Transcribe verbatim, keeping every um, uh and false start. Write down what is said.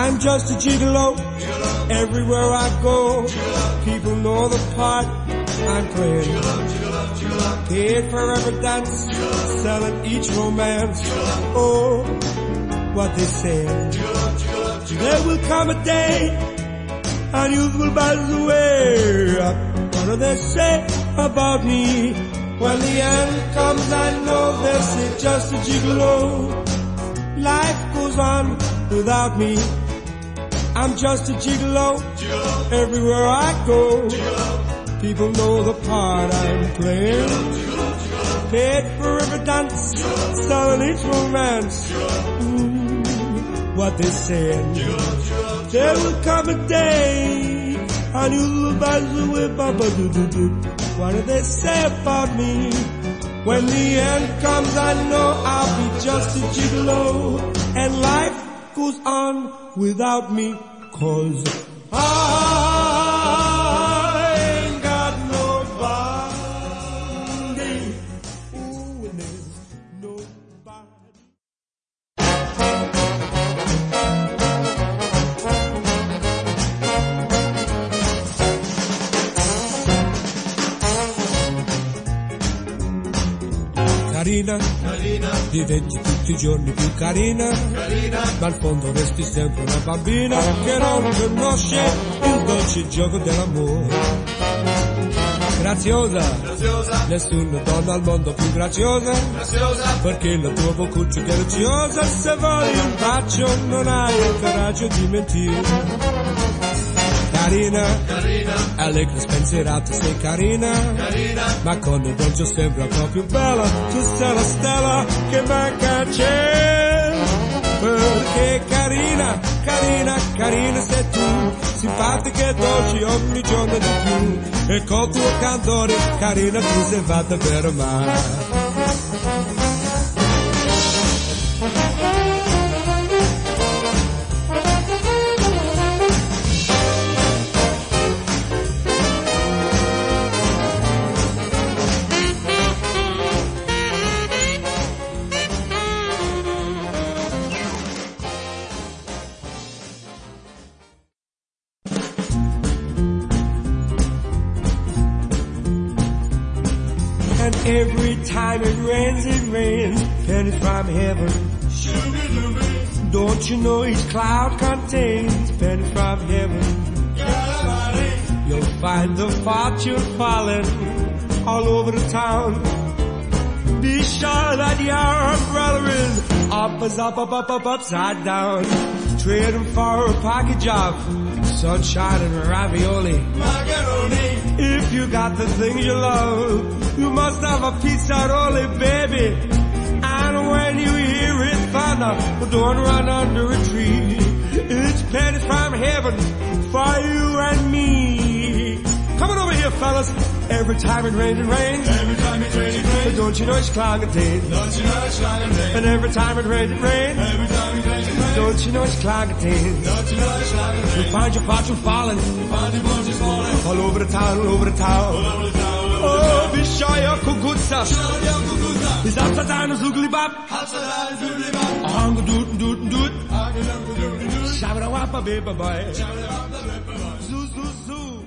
I'm just a gigolo, gigolo. Everywhere I go, gigolo. People know the part I'm playing. Gigolo, gigolo, gigolo. Paid for every dance, gigolo. Selling each romance. Gigolo. Oh, what they say. Gigolo, gigolo, gigolo. There will come a day, and you will pass away. What do they say about me? When the end comes, I know this is just a gigolo. Life goes on without me. I'm just a gigolo. Gigolo. Everywhere I go, gigolo. People know the part I'm playing. Gigolo, gigolo, gigolo. Paid for every dance, gigolo. Selling each romance. Ooh, what they say. Gigolo, gigolo, there will come a day, and you'll pass away, Papa do do do. What do they say about me? When the end comes, I know I'll be just a gigolo, and life goes on without me, 'cause I ain't got nobody. Ooh, and there's nobody. Carina, carina, diventi tutti i giorni più carina, carina, ma al fondo resti sempre una bambina che non conosce il dolce gioco dell'amore. Graziosa, graziosa, nessuna donna al mondo più graziosa, graziosa, perché la tua boccuccia è graziosa. Se vuoi un bacio non hai il coraggio di mentire. Carina, carina, allegra spensierata, sei carina, carina, ma con il dolce sembra proprio bella. Tu sei la stella che manca al cielo. Perché carina, carina, carina sei tu, simpatica e dolce ogni giorno di più. E col tuo cantore, carina, tu sei fatta per amare. Every time it rains, it rains, pennies from heaven. Don't you know each cloud contains pennies from heaven? You'll find the fortune falling all over the town. Be sure that your umbrella is up, is up, up, up, up, upside down. Trading for a package of sunshine and ravioli. Macaroni. If you got the things you love, you must have a pizza rolly, baby. And when you hear it thunder, don't run under a tree. It's pennies from heaven for you and me. Come on over here, fellas. Every time it rains, it rains. Every time it rains, it rains. But don't you know it's Clongatane? Don't you know it's Clongatane? And every time it rains, it rains. Every time it rains, it rains. Don't you know it's Clongatane? Don't you know it's Clongatane? You'll find your fortune falling. You'll find your fortune falling. All over the town, all over the town. All over the town. Oh, Bishaya Kukutsa. Is upside down as Ugly Bop. Upside down as Ugly Bop. A hunger doot and doot and doot. Shabba wappa baby boy. Shabba wappa baby boy. Zoo, zoo, zoo.